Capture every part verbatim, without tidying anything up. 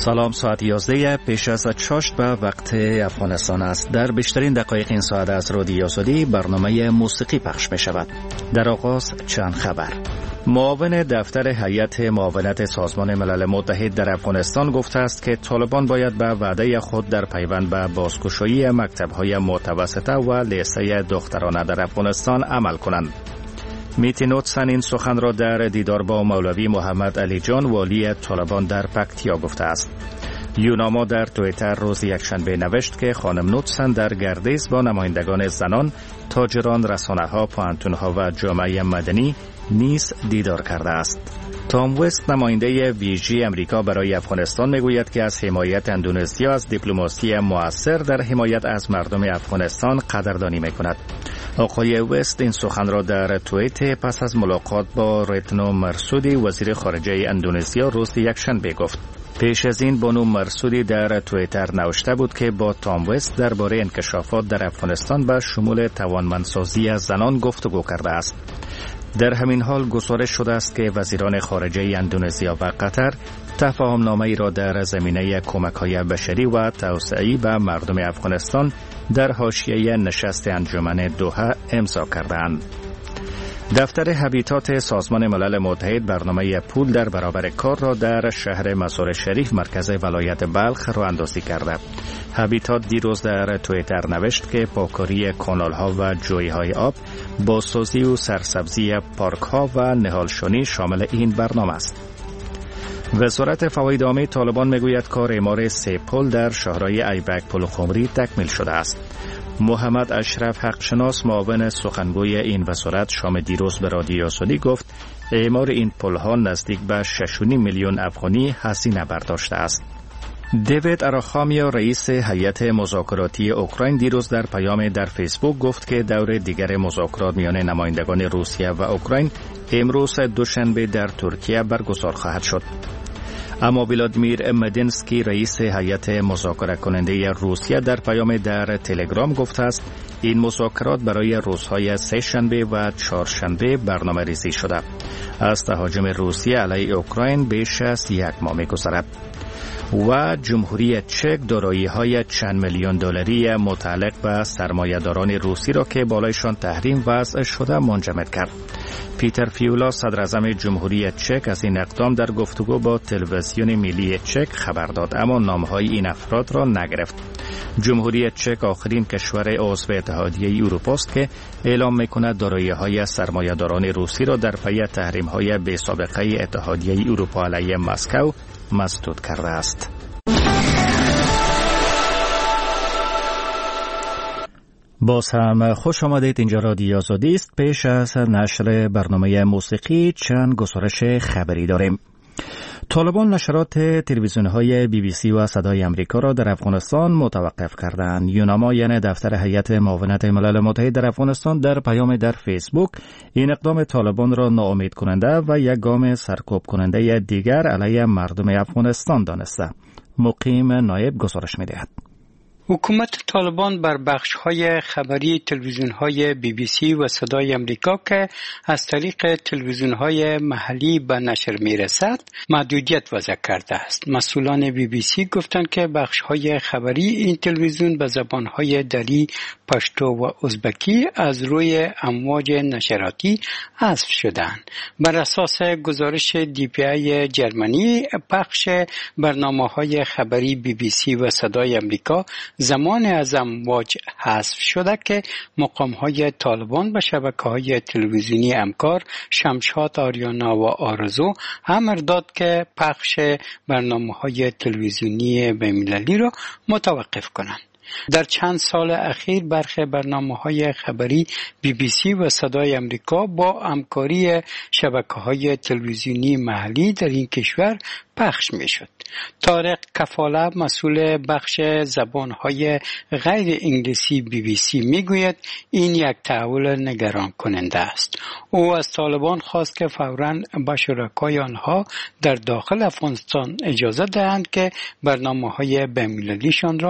سلام، ساعت یازده پیش از چاشت به وقت افغانستان است. در بیشترین دقایق این ساعت از رادیو آزادی برنامه موسیقی پخش می شود. در آغاز چند خبر. معاون دفتر هیئت معاونت سازمان ملل متحد در افغانستان گفته است که طالبان باید به وعده خود در پیوند به بازگشایی مکتب‌های متوسطه و لیسه دخترانه در افغانستان عمل کنند. میتی نوتسن این سخن را در دیدار با مولوی محمد علی جان والی طالبان در پکتیا گفته است. یوناما در توییتر روز یکشنبه نوشت که خانم نوتسن در گردش با نمایندگان زنان، تاجران، رسانه‌ها، پوهنتون‌ها و جامعه مدنی نیز دیدار کرده است. تام وست نماینده ویژه امریکا برای افغانستان میگوید که از حمایت اندونزیا از دیپلماسی مؤثر در حمایت از مردم افغانستان قدردانی میکند. آقای وست این سخن را در توییت پس از ملاقات با رتنو مرسودی وزیر خارجه اندونزیا روز یکشنبه گفت. پیش از این بانو مرسودی در توییتر نوشته بود که با تام وست درباره انکشافات در افغانستان به شمول توانمندسازی از زنان گفتگو کرده است. در همین حال گزارش شده است که وزیران خارجه اندونزیا و قطر تفاهم نامه ای را در زمینه کمک‌های بشری و توسعه‌ای به مردم افغانستان در حاشیه نشست انجمن دوحه امضا کردند. دفتر هبیتات سازمان ملل متحد برنامه پول در برابر کار را در شهر مزار شریف مرکز ولایت بلخ راه اندازی کرده. هبیتات دیروز در توییتر نوشت که پاکاری کانال‌ها و جوی‌های آب، بازسازی و سرسبزی پارک‌ها و نهالشانی شامل این برنامه است. وزارت فواید عامه طالبان میگوید کار اعمار سه پل در شهرهای ایبک پل خمری تکمیل شده است. محمد اشرف حقشناس معاون سخنگوی این وزارت شام دیروز به رادیو آزادی گفت اعمار این پل‌ها نزدیک به شش و نیم میلیون افغانی هزینه برداشته است. دیوید اراخامیا رئیس هیئت مذاکراتی اوکراین دیروز در پیام در فیسبوک گفت که دور دیگر مذاکرات میان نمایندگان روسیه و اوکراین امروز دوشنبه در ترکیه برگزار خواهد شد. اما ولادیمیر مدینسکی رئیس هیئت مذاکره کننده روسیه در پیام در تلگرام گفته است این مذاکرات برای روزهای سه شنبه و چهارشنبه برنامه ریزی شده. از تهاجم روسیه علیه اوکراین بیش از یک ماه می‌گذرد. و جمهوری چک دارایی‌های چند میلیون دلاری متعلق به سرمایه‌داران روسی را که بالایشان تحریم وضع شده منجمد کرد. پیتر فیولا صدراعظم جمهوری چک از این اقدام در گفتگو با تلویزیون ملی چک خبر داد، اما نام‌های این افراد را نگرفت. جمهوری چک آخرین کشور عضو اتحادیه اروپا است که اعلام می‌کند دارایی‌های سرمایه‌داران روسی را در پی تحریم‌های بی‌سابقه اتحادیه اروپا علیه مسکو مسدود کرده است. باز هم خوش آمدید. اینجا رادیو آزادی است. پیش از نشر برنامه موسیقی چند گزارش خبری داریم. طالبان نشرات تلویزیون‌های بی بی سی و صدای امریکا را در افغانستان متوقف کردند. یوناما یعنی دفتر هیئت معاونت ملل متحد در افغانستان در پیام در فیسبوک این اقدام طالبان را ناامید کننده و یک گام سرکوب کننده دیگر علیه مردم افغانستان دانسته. مقیم نایب گزارش می‌دهد. حکومت طالبان بر بخش‌های خبری تلویزیون‌های بی بی سی و صدای امریکا که از طریق تلویزیون‌های محلی به نشر می‌رسد محدودیت وضع کرده است. مسئولان بی بی سی گفتند که بخش‌های خبری این تلویزیون به زبان‌های دری، پشتو و ازبکی از روی امواج نشراتی حذف شدند. بر اساس گزارش دی پی ای جرمنی، پخش برنامه‌های خبری بی بی سی و صدای امریکا زمان از امواج حذف شده که مقام‌های طالبان به شبکه‌های تلویزیونی امکار، شمشاد، آریانا و آرزو امر داد که پخش برنامه‌های تلویزیونی بین‌المللی را متوقف کنند. در چند سال اخیر برخی برنامه‌های خبری بی بی سی و صدای امریکا با همکاری شبکه‌های تلویزیونی محلی در این کشور پخش می‌شد. طارق کفاله مسئول بخش زبان‌های غیر انگلیسی بی بی سی می‌گوید این یک تحول نگران کننده است. او از طالبان خواست که فوراً به شرکای آنها در داخل افغانستان اجازه دهند که برنامه‌های بین‌المللیشان را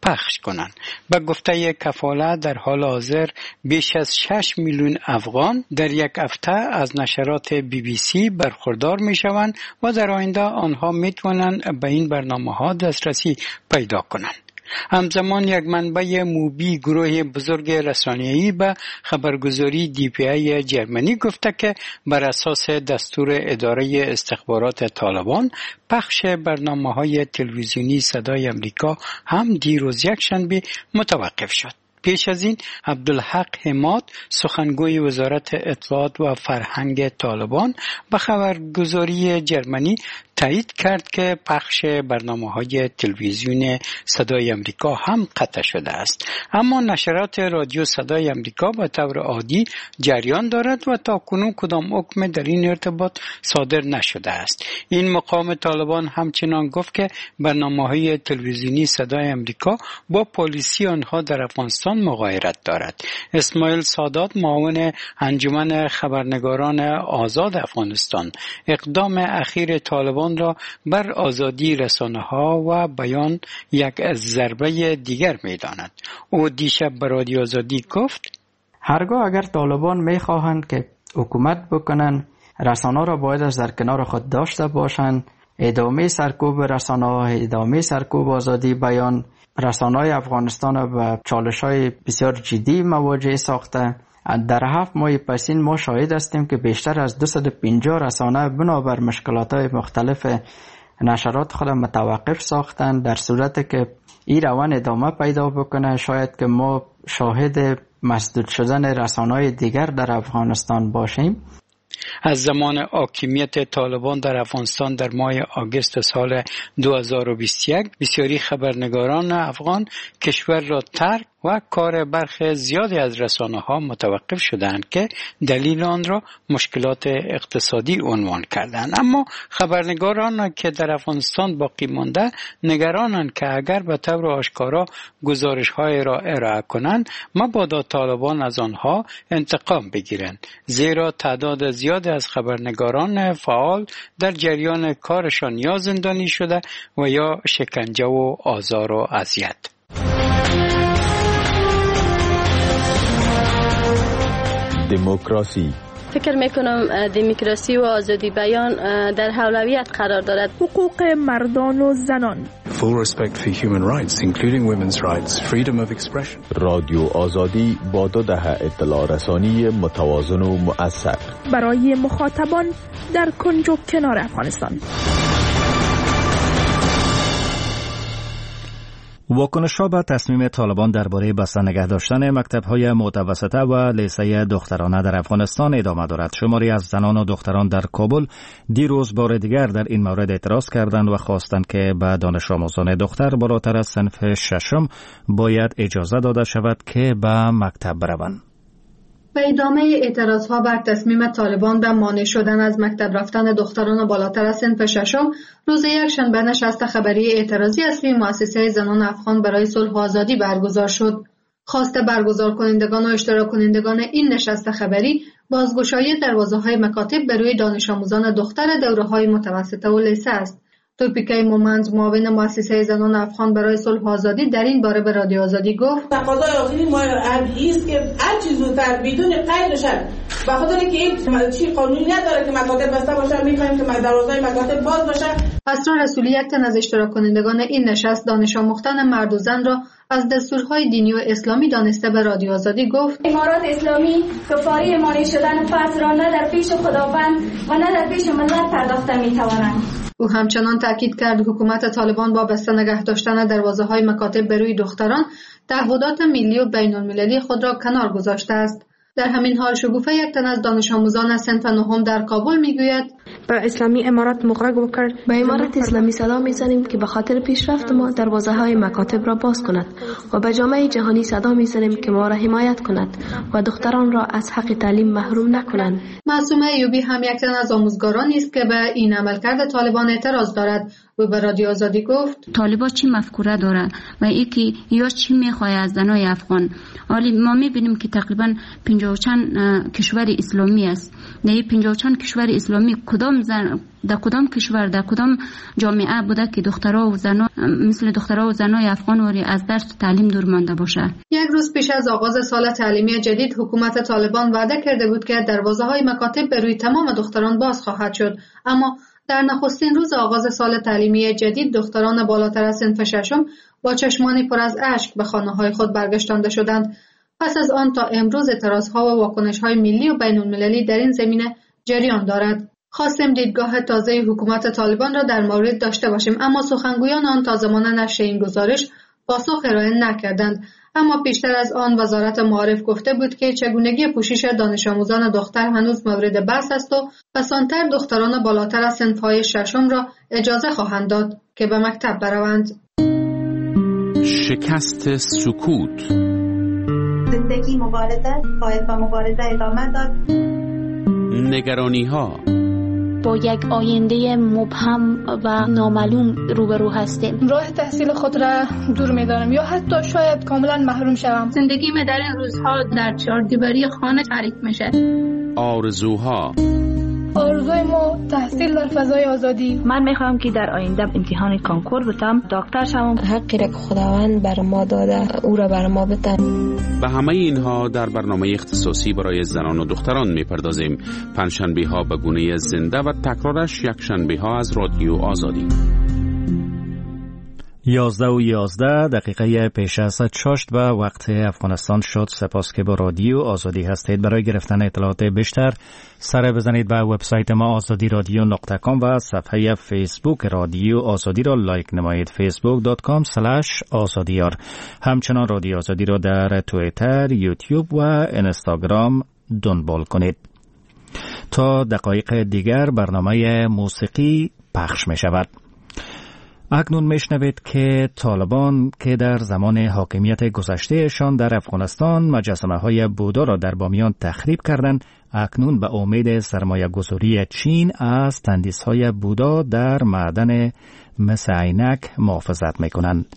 پخش کنند. به گفته کفاله در حال حاضر بیش از شش میلیون افغان در یک هفته از نشرات بی بی سی برخوردار می شوند و در آینده آنها می توانند به این برنامه ها دسترسی پیدا کنند. همزمان یک منبع موبی گروه بزرگ رسانه‌ای به خبرگزاری دی پی ای جرمنی گفته که بر اساس دستور اداره استخبارات طالبان پخش برنامه‌های تلویزیونی صدای امریکا هم دیروز یکشنبه متوقف شد. پیش از این عبدالحق حماد سخنگوی وزارت اطلاعات و فرهنگ طالبان به خبرگزاری جرمنی تایید کرد که پخش برنامه‌های تلویزیون صدای امریکا هم قطع شده است، اما نشرات رادیو صدای امریکا به طور عادی جریان دارد و تاکنون کدام حکم در این ارتباط صادر نشده است. این مقام طالبان همچنان گفت که برنامه‌های تلویزیونی صدای امریکا با پالیسی آنها در افغانستان مغایرت دارد. اسماعیل سادات معاون انجمن خبرنگاران آزاد افغانستان اقدام اخیر طالبان را بر آزادی رسانه‌ها و بیان یک ضربه دیگر می‌داند. او دیشب به رادیو آزادی گفت: هرگاه اگر طالبان می‌خواهند که حکومت بکنند، رسانه‌ها را باید از در کنار خود داشته باشند. ادامه سرکوب رسانه‌ها، ادامه سرکوب آزادی بیان، رسانه‌های افغانستان به چالش‌های بسیار جدی مواجه ساخته. در هفت ماه پسین ما شاهد هستیم که بیشتر از دویست و پنجاه رسانه بنابر مشکلات‌های مختلف نشرات خود متوقف ساختند. در صورتی که این روند ادامه پیدا بکنه شاید که ما شاهد مسدود شدن رسانه‌های دیگر در افغانستان باشیم. از زمان حاکمیت طالبان در افغانستان در ماه آگوست سال دو هزار و بیست و یک بسیاری خبرنگاران افغان کشور را ترک و کار برخی زیادی از رسانه‌ها متوقف شدند که دلیل آن را مشکلات اقتصادی عنوان کردند. اما خبرنگاران که در افغانستان باقی مانده نگرانند که اگر به طور آشکارا گزارش‌های را ارائه کنند مبادا طالبان از آنها انتقام بگیرند، زیرا تعداد زیادی از خبرنگاران فعال در جریان کارشان یا زندانی شده و یا شکنجه و آزار و اذیت. دموکراسی. فکر میکنم دموکراسی و آزادی بیان در اولویت قرار دارد. حقوق مردان و زنان. Full respect for human rights, including women's rights, freedom of expression. رادیو آزادی با دو دهه اطلاع رسانی متوازن و مؤثر برای مخاطبان در کنج و کنار افغانستان. واکنش‌ها به تصمیم طالبان درباره بسته نگه داشتن مکتب‌های متوسطه و لیسه دخترانه در افغانستان ادامه دارد. شماری از زنان و دختران در کابل دیروز بار دیگر در این مورد اعتراض کردند و خواستند که به دانش آموزان دختر بالاتر از صنف ششم باید اجازه داده شود که به مکتب بروند. به ادامه اعتراضها بر تصمیم طالبان به مانع شدن از مکتب رفتن دختران بالاتر از صنف ششم، روز یکشنبه نشست خبری اعتراضی اصلی مؤسسه زنان افغان برای صلح و آزادی برگزار شد. خواست برگزار کنندگان و اشتراک کنندگان این نشست خبری بازگشایی دروازه‌های مکاتب به روی دانش آموزان دختر دوره‌های متوسطه و لیسه است. توپیکای مومند معاون مؤسسه زنان افغان برای صلح و آزادی در این باره به رادیو آزادی گفت: تقاضای آزادی ما است که هر چیز زودتر بدون قید شد، به خاطر که این چی قانونی نداره که مکاتب بسته باشه، می‌خوایم که دروازه‌های مکاتب باز باشه. اسرار رسولی یک تن از اشتراک کنندگان این نشست دانش آموختن مرد و زن را از دستورهای دینی و اسلامی دانسته به رادیو آزادی گفت: امارات اسلامی کفاری مانع شدن فرض را نه در پیش خداوند و نه در پیش ملت پرداخته می‌توانند. او همچنان تاکید کرد حکومت طالبان با بسته نگه داشتن دروازه‌های مکاتب به روی دختران تعهدات ملی و بین‌المللی خود را کنار گذاشته است. در همین حال شگوفه یک تن از دانش آموزان صنف نهم در کابل میگوید: به اسلامی امارات مغرق کرد. به امارات اسلامی صدا میزنیم که به خاطر پیشرفت ما دروازه های مکاتب را باز کند و به جامعه جهانی صدا میزنیم که ما را حمایت کند و دختران را از حق تعلیم محروم نکنند. معصومه ایوبی هم یک تن از آموزگارانی است که به این عملکرد طالبان اعتراض دارد. او به رادیو آزادی گفت طالبان چی مفکوره داره و یکی یا چی میخواد از زنای افغان. حالی ما میبینیم که تقریبا پنجاه و چند کشور اسلامی است. نه پنجاه و چند کشور اسلامی کدام زن در کدام کشور در کدام جامعه بوده که دخترها و زنا مثل دخترها و زنای افغان وری از درس و تعلیم دور مانده باشه؟ یک روز پیش از آغاز سال تعلیمی جدید حکومت طالبان وعده کرده بود که دروازه‌های مکاتب به روی تمام دختران باز خواهد شد، اما در نخستین روز آغاز سال تعلیمی جدید دختران بالاتر از صنف ششم با چشمانی پر از اشک به خانه‌های خود برگشتانده شدند. پس از آن تا امروز اعتراض‌ها و واکنش‌های ملی و بین‌المللی در این زمینه جریان دارد. خواستیم دیدگاه تازه حکومت طالبان را در مورد داشته باشیم، اما سخنگویان آن تا زمان نشر این گزارش پاسخ ارائه نکردند. اما پیشتر از آن وزارت معارف گفته بود که چگونگی پوشش دانش آموزان دختر هنوز مورد بحث است و پسانتر دختران بالاتر از صنف‌های ششم را اجازه خواهند داد که به مکتب بروند. شکست سکوت. زندگی مبارزه، باید با مبارزه ادامه داد. نگرانی ها. با یک آینده مبهم و نامعلوم روبرو هستیم. راه تحصیل خود را دور می‌دارم یا حتی شاید کاملا محروم شوم. زندگی من در این روزها در چهاردیواری خانه تعریف میشه. آرزوها. آرزوی ما تحصیل در فضای آزادی. من میخوام که در آینده امتحان کنکور بتم، دکتر شوم. حقی را که خداوند بر ما داده او را بر ما بده. به همه اینها در برنامه اختصاصی برای زنان و دختران میپردازیم. پنجشنبه ها به گونه زنده و تکرارش یک شنبه ها از رادیو آزادی. یازده و یازده دقیقه پیش از چاشت به وقت افغانستان شد. سپاس که با رادیو آزادی هستید. برای گرفتن اطلاعات بیشتر سر بزنید به وبسایت ما آزادی رادیو نقطه کام و صفحه فیسبوک رادیو آزادی را لایک نمایید. فیسبوک دات کام اسلش آزادیار. همچنان رادیو آزادی را در توییتر، یوتیوب و اینستاگرام دنبال کنید. تا دقایق دیگر برنامه موسیقی پخش می شود. اکنون میشنوید که طالبان که در زمان حاکمیت گذشتهشان در افغانستان مجسمه های بودا را در بامیان تخریب کردند، اکنون به امید سرمایه گذاری چین از تندیس های بودا در معدن مس عینک محافظت میکنند.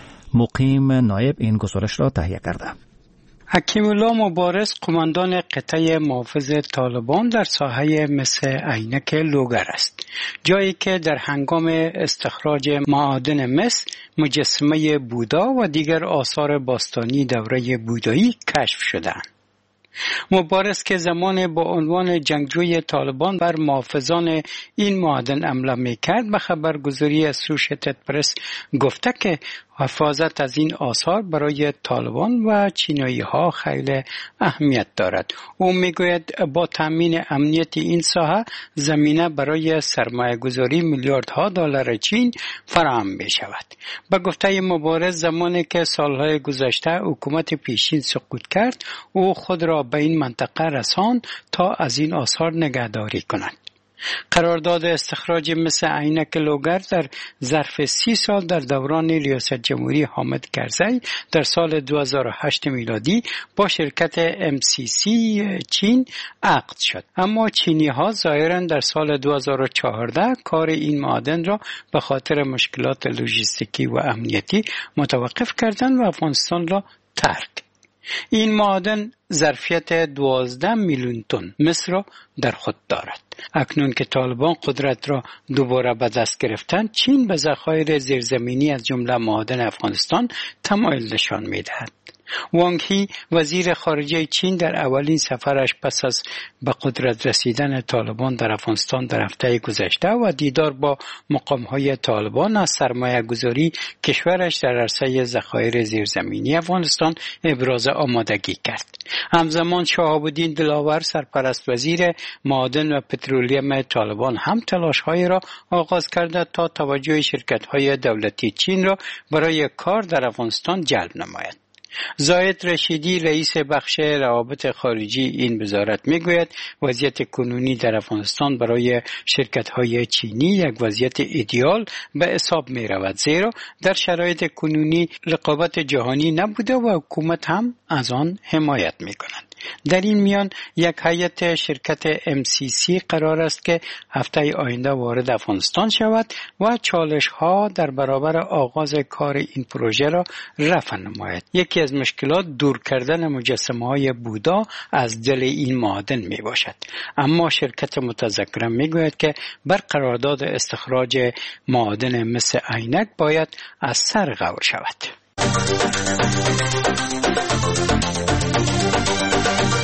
مقیم نایب این گزارش را تهیه کرده. حکیم الله مبارز قماندان قطعه محافظ طالبان در ساحه مس عینک لوگر است، جایی که در هنگام استخراج معادن مس مجسمه بودا و دیگر آثار باستانی دوره بودایی کشف شدند. مبارز که زمان با عنوان جنگجوی طالبان بر محافظان این معادن حمله می‌کرد به خبرگزاری اسوشیتد پرس گفته که حفاظت از این آثار برای طالبان و چینایی ها خیلی اهمیت دارد. او میگوید با تامین امنیت این ساحه زمینه برای سرمایه گذاری میلیاردها دلار چین فراهم می شود. به گفته مبارز زمانی که سالهای گذشته حکومت پیشین سقوط کرد، او خود را به این منطقه رساند تا از این آثار نگهداری کند. قرارداد استخراج مس عینک لوگر در ظرف سی سال در دوران ریاست جمهوری حامد کرزی در سال دو هزار و هشت میلادی با شرکت ام سی سی چین عقد شد، اما چینی ها ظاهرا در سال دو هزار و چهارده کار این معادن را به خاطر مشکلات لوجستیکی و امنیتی متوقف کردند و افغانستان را ترک. این معادن ظرفیت دوازده میلیون تن مس را در خود دارد. اکنون که طالبان قدرت را دوباره به دست گرفتند، چین به ذخایر زیرزمینی از جمله معادن افغانستان تمایل نشان می‌دهد. وانگ هی وزیر خارجه چین در اولین سفرش پس از به قدرت رسیدن طالبان در افغانستان در هفته گذشته و دیدار با مقام‌های طالبان از سرمایه گذاری کشورش در عرصه ذخایر زیرزمینی افغانستان ابراز آمادگی کرد. همزمان شهاب-الدین دلاور سرپرست وزیر معادن و پترولیم طالبان هم تلاش‌های را آغاز کرده تا توجه شرکت‌های دولتی چین را برای کار در افغانستان جلب نماید. زاید رشیدی رئیس بخش روابط خارجی این وزارت میگوید وضعیت کنونی در افغانستان برای شرکت‌های چینی یک وضعیت ایدئال به حساب می‌رود، زیرا در شرایط کنونی رقابت جهانی نبوده و حکومت هم از آن حمایت می‌کند. در این میان یک هیئت شرکت ام سی سی قرار است که هفته آینده وارد افغانستان شود و چالش ها در برابر آغاز کار این پروژه را رفع نماید. یکی از مشکلات دور کردن مجسمه های بودا از دل این معادن می باشد. اما شرکت متذکره می گوید که بر قرارداد استخراج معادن مثل عینک باید از سر غور شود.